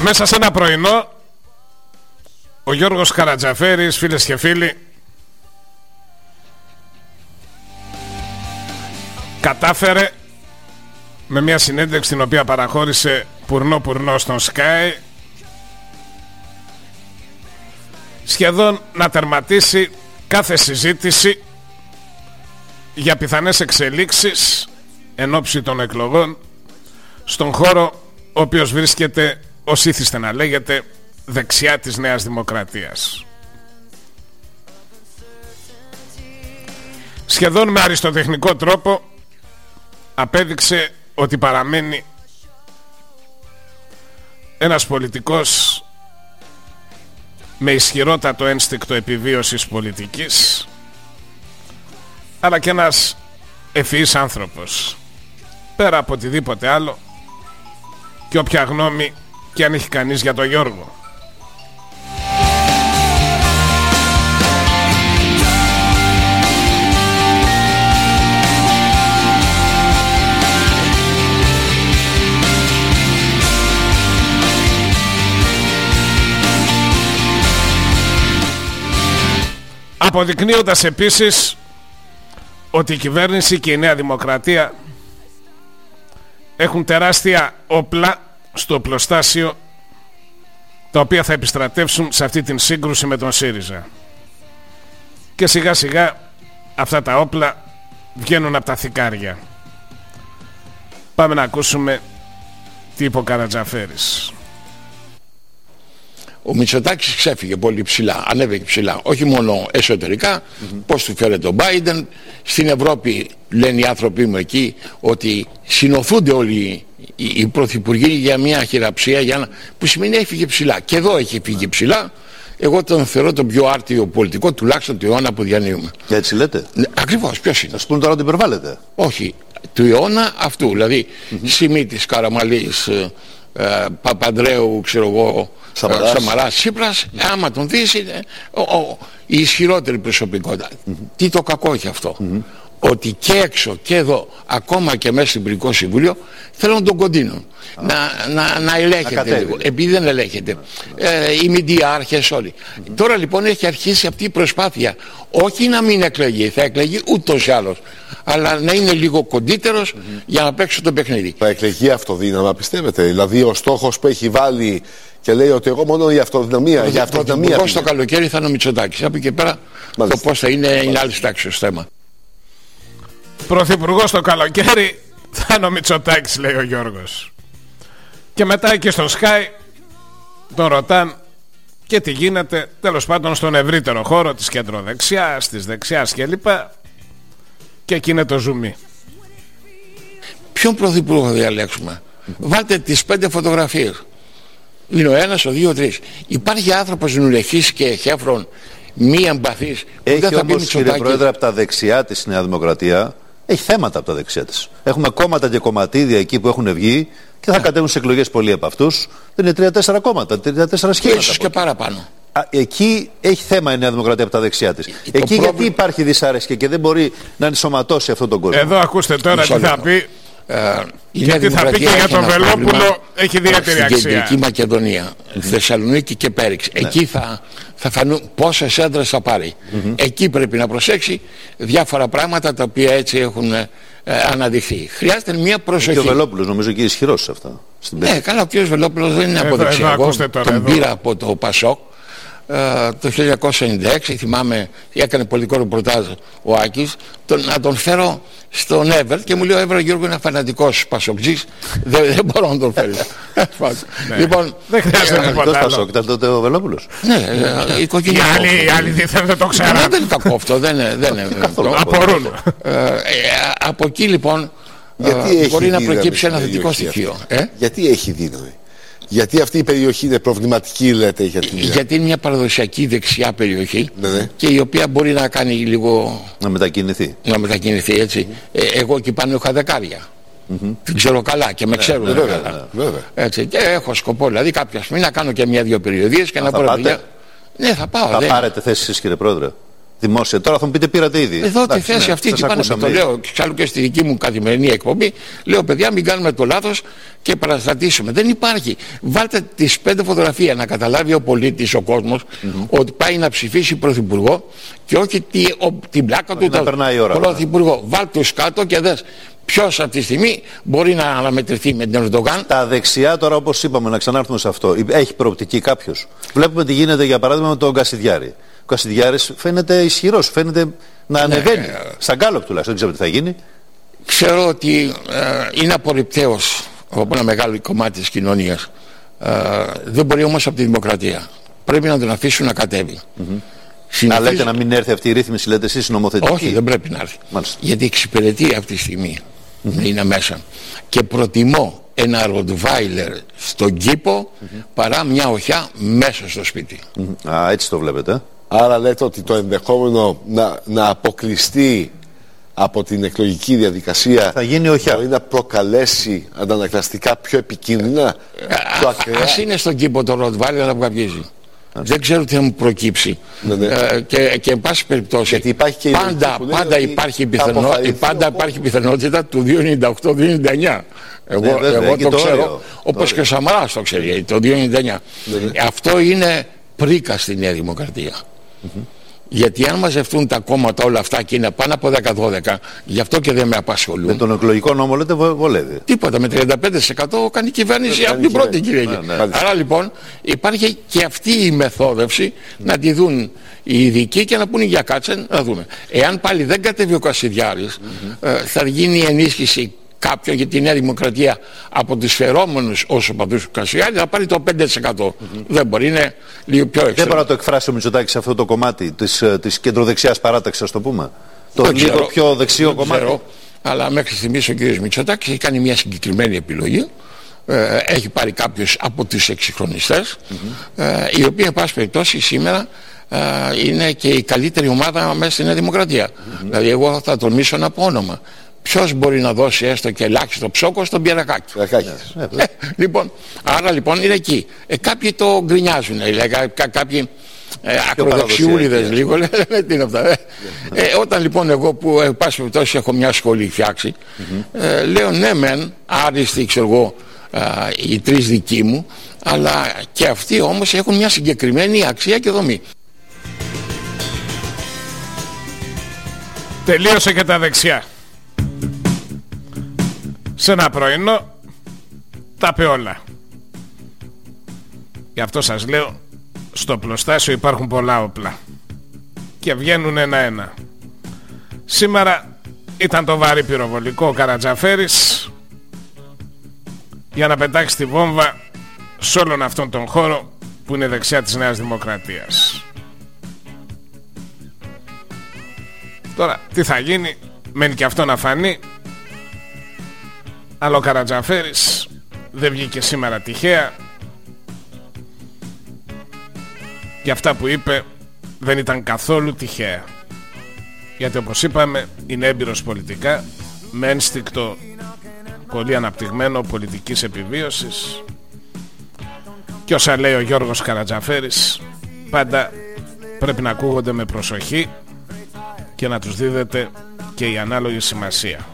Μέσα σε ένα πρωινό ο Γιώργος Καρατζαφέρης, φίλες και φίλοι, κατάφερε με μια συνέντευξη την οποία παραχώρησε πουρνό στον Sky σχεδόν να τερματίσει κάθε συζήτηση για πιθανές εξελίξεις εν ώψη των εκλογών στον χώρο ο οποίος βρίσκεται, ως ήθιστε να λέγεται, δεξιά της Νέας Δημοκρατίας. Σχεδόν με αριστοτεχνικό τρόπο απέδειξε ότι παραμένει ένας πολιτικός με ισχυρότατο ένστικτο επιβίωσης πολιτικής, αλλά και ένας ευφυής άνθρωπος, πέρα από οτιδήποτε άλλο και όποια γνώμη και αν έχει κανείς για τον Γιώργο. Αποδεικνύοντας επίσης ότι η κυβέρνηση και η Νέα Δημοκρατία έχουν τεράστια όπλα στο οπλοστάσιο, τα οποία θα επιστρατεύσουν σε αυτή την σύγκρουση με τον ΣΥΡΙΖΑ. Και σιγά σιγά αυτά τα όπλα βγαίνουν από τα θικάρια. Πάμε να ακούσουμε τι είπε ο Καρατζαφέρης. Ο Μητσοτάκης ξέφυγε πολύ ψηλά, ανέβηκε ψηλά, όχι μόνο εσωτερικά, πώς του φέρεται ο Biden. Στην Ευρώπη λένε οι άνθρωποι μου εκεί ότι συνοθούνται όλοι οι πρωθυπουργοί για μια χειραψία που σημαίνει έφυγε ψηλά. Και εδώ έχει φύγει ψηλά. Εγώ τον θεωρώ τον πιο άρτιο πολιτικό, τουλάχιστον του αιώνα που διανύουμε. Και έτσι λέτε. Ακριβώς, ποιος είναι? Ας πούμε τώρα ότι υπερβάλλεται. Όχι, του αιώνα αυτού, δηλαδή Σιμίτης, Καραμαλής, Παπανδρέου, ξέρω εγώ, Σαμαράς, Τσίπρας, άμα τον δεις είναι η ισχυρότερη προσωπικότητα. Τι το κακό έχει αυτό? Ότι και έξω και εδώ, ακόμα και μέσα στην Υπουργικό Συμβούλιο, θέλουν να τον κοντίνουν. Να ελέγχεται λίγο. Επειδή δεν ελέγχεται. Οι μηντιάρχες όλοι. Τώρα λοιπόν έχει αρχίσει αυτή η προσπάθεια. Όχι να μην εκλεγεί, θα εκλεγεί ούτως ή άλλως. Αλλά να είναι λίγο κοντύτερος για να παίξει το παιχνίδι. Θα εκλεγεί αυτοδύναμα, πιστεύετε? Δηλαδή ο στόχος που έχει βάλει και λέει ότι εγώ μόνο για αυτοδυναμία. Για αυτοδυναμία. Εγώ στο καλοκαίρι θα είναι ο Μητσοτάκης. Από εκεί πέρα το πώς θα είναι άλλη τάξη το θέμα. Πρωθυπουργός το καλοκαίρι θα είναι ο Μητσοτάκης, λέει ο Γιώργος. Και μετά εκεί στο Sky τον ρωτάν και τι γίνεται τέλος πάντων στον ευρύτερο χώρο της κεντροδεξιάς, της δεξιάς κλπ. Και εκεί είναι το ζουμί. Ποιον πρωθυπουργό θα διαλέξουμε? Βάλτε τις 5 φωτογραφίες. Είναι ο ένας, ο δύο, ο τρεις. Υπάρχει άνθρωπος νουλεχής και χέφρον μη εμπαθής που δεν θα πει όμως, κύριε Πρόεδρε, από τα δεξιά της Νέα Δημοκρατία έχει θέματα από τα δεξιά της. Έχουμε κόμματα και κομματίδια εκεί που έχουν βγει και θα κατέβουν σε εκλογές πολλοί από αυτούς. Δεν είναι 3-4 κόμματα, 3-4 σχήματα. Ίσως και παραπάνω. Εκεί έχει θέμα η Νέα Δημοκρατία από τα δεξιά της. Εκεί γιατί υπάρχει δυσάρεσκεια και δεν μπορεί να ενσωματώσει αυτόν τον κόσμο? Εδώ ακούστε τώρα τι θα πει. Γιατί θα πει και για τον Βελόπουλο, έχει ιδιαίτερη αξία. Στην Κεντρική Μακεδονία, Θεσσαλονίκη και Πέριξ. Εκεί θα φανούν πόσες έδρες θα πάρει. Εκεί πρέπει να προσέξει διάφορα πράγματα τα οποία έτσι έχουν αναδειχθεί. Χρειάζεται μια προσοχή. Και ο Βελόπουλος νομίζω και ισχυρός σε αυτά. Ναι, καλά, ο κ. Βελόπουλος δεν είναι από δεξιά. Τον πήρα από το Πασόκ το 1996, θυμάμαι, έκανε πολιτικό ρεπορτάζ ο Άκης, να τον φέρω στον Εύερτ και μου λέει ο Εύερτ, Γιώργο, είναι φανατικός Πασοκτζής, δεν μπορώ να τον φέρω. Λοιπόν, δεν χρειάζεται τίποτα άλλο. Ήταν τότε ο Βελόπουλος. Ναι, οικογενειακό. Οι άλλοι δεν το ξέραν. Δεν είναι κακό αυτό, δεν είναι. Απορούν. Από εκεί λοιπόν μπορεί να προκύψει ένα θετικό στοιχείο. Γιατί έχει δύναμη? Γιατί αυτή η περιοχή είναι προβληματική, λέτε? Γιατί είναι μια παραδοσιακή δεξιά περιοχή, και η οποία μπορεί να κάνει λίγο. Να μετακινηθεί. Έτσι. Εγώ εκεί πάνω είχα δεκάρια. Την ξέρω καλά και με ξέρουν. Βέβαια. Έτσι. Και έχω σκοπό δηλαδή κάποια στιγμή να κάνω και μια-δύο περιοδίες και να πω. Ναι, θα πάω. Θα πάρετε θέση εσείς, κύριε Πρόεδρε? δημόσια. Τώρα θα μου πείτε πήρατε ήδη. Εδώ τη θέση αυτή τι πάνε. Το λέω εξάλλου και στη δική μου καθημερινή εκπομπή. Λέω, παιδιά, μην κάνουμε το λάθος και παραστατήσουμε. Δεν υπάρχει. Βάλτε τις 5 φωτογραφίες να καταλάβει ο πολίτης, ο κόσμος, ότι πάει να ψηφίσει πρωθυπουργό και όχι την πλάκα του πρωθυπουργό. Βάλτε τους κάτω και δες ποιος αυτή τη στιγμή μπορεί να αναμετρηθεί με την Ερντογάν. Τα δεξιά τώρα, όπως είπαμε, να ξανάρθουμε σε αυτό, έχει προοπτική κάποιος? Βλέπουμε τι γίνεται για παράδειγμα με τον Κασιδιάρη. Ο Κασιδιάρης φαίνεται ισχυρός, φαίνεται να ανεβαίνει. Σαν Γκάλοπ τουλάχιστον, δεν ξέρω τι θα γίνει. Ξέρω ότι είναι απορριπταίος από ένα μεγάλο κομμάτι της κοινωνίας. Δεν μπορεί όμως από τη δημοκρατία. Πρέπει να τον αφήσουν να κατέβει. Να λέτε να μην έρθει αυτή η ρύθμιση, λέτε εσείς, νομοθετική? Όχι, δεν πρέπει να έρθει. Μάλιστα. Γιατί εξυπηρετεί αυτή τη στιγμή να είναι μέσα. Και προτιμώ ένα ροτβάιλερ στον κήπο παρά μια οχιά μέσα στο σπίτι. Α, έτσι το βλέπετε. Άρα λέτε ότι το ενδεχόμενο να αποκλειστεί από την εκλογική διαδικασία θα γίνει οχιά. Μπορεί να προκαλέσει αντανακλαστικά πιο επικίνδυνα, πιο ακραία. Ας είναι στον κήπο το ροτβάιλερ να βγαπιέζει. Δεν ξέρω τι θα μου προκύψει. Και εν πάση περιπτώσει, γιατί υπάρχει και πάντα υπάρχει πιθανότητα του 298-299. Εγώ το ξέρω, όπως και ο Σαμαράς το ξέρει, το 299. Αυτό είναι πρίκα στη Νέα Δημοκρατία. Γιατί αν μαζευτούν τα κόμματα όλα αυτά και είναι πάνω από 10-12, γι' αυτό και δεν με απασχολούν. Με τον εκλογικό νόμο λέτε βολεύει. Τίποτα, με 35% κάνει κυβέρνηση από την πρώτη Κυριακή. Άρα λοιπόν υπάρχει και αυτή η μεθόδευση να τη δουν οι ειδικοί και να πούνε για κάτσε να δούμε. Εάν πάλι δεν κατέβει ο Κασιδιάρης, θα γίνει ενίσχυση κάποιον για τη Νέα Δημοκρατία από τους φερόμενους όσο παντούς του Κασιδιάρη θα πάρει το 5%. Δεν μπορεί, είναι λίγο πιο έξω. Δεν μπορεί να το εκφράσει ο Μητσοτάκης σε αυτό το κομμάτι της κεντροδεξιάς παράταξης, ας το πούμε. Το λίγο πιο δεξιό κομμάτι. Ξέρω, αλλά μέχρι στιγμής ο κ. Μητσοτάκης έχει κάνει μια συγκεκριμένη επιλογή. Έχει πάρει κάποιους από τους εξυγχρονιστές, οι οποίοι εν πάση περιπτώσει σήμερα είναι και η καλύτερη ομάδα μέσα στη Νέα Δημοκρατία. Δηλαδή εγώ θα τολμήσω να πω όνομα. Ποιος μπορεί να δώσει έστω και ελάχιστο ψόκο στον Πιερακάκη? Λοιπόν, άρα λοιπόν είναι εκεί. Κάποιοι το γκρινιάζουν, κάποιοι ακροδεξιούλιδες λίγο, λένε τι είναι αυτά. Όταν λοιπόν εγώ που πάση περιπτώσει έχω μια σχολή φτιάξει, λέω ναι μεν άριστοι ξέρω εγώ οι τρεις δικοί μου, αλλά και αυτοί όμως έχουν μια συγκεκριμένη αξία και δομή. Τελείωσε και τα δεξιά. Σε ένα πρωινό τα πει όλα. Γι' αυτό σας λέω, στο πλωστάσιο υπάρχουν πολλά όπλα και βγαίνουν ένα-ένα. Σήμερα ήταν το βαρύ πυροβολικό ο Καρατζαφέρης για να πετάξει τη βόμβα σε όλον αυτόν τον χώρο που είναι δεξιά της Νέας Δημοκρατίας. Τώρα τι θα γίνει, μένει και αυτό να φανεί. Αλλά ο Καρατζαφέρης δεν βγήκε σήμερα τυχαία. Και αυτά που είπε δεν ήταν καθόλου τυχαία. Γιατί όπως είπαμε είναι έμπειρος πολιτικά, με ένστικτο πολύ αναπτυγμένο πολιτικής επιβίωσης. Και όσα λέει ο Γιώργος Καρατζαφέρης πάντα πρέπει να ακούγονται με προσοχή και να τους δίδεται και η ανάλογη σημασία.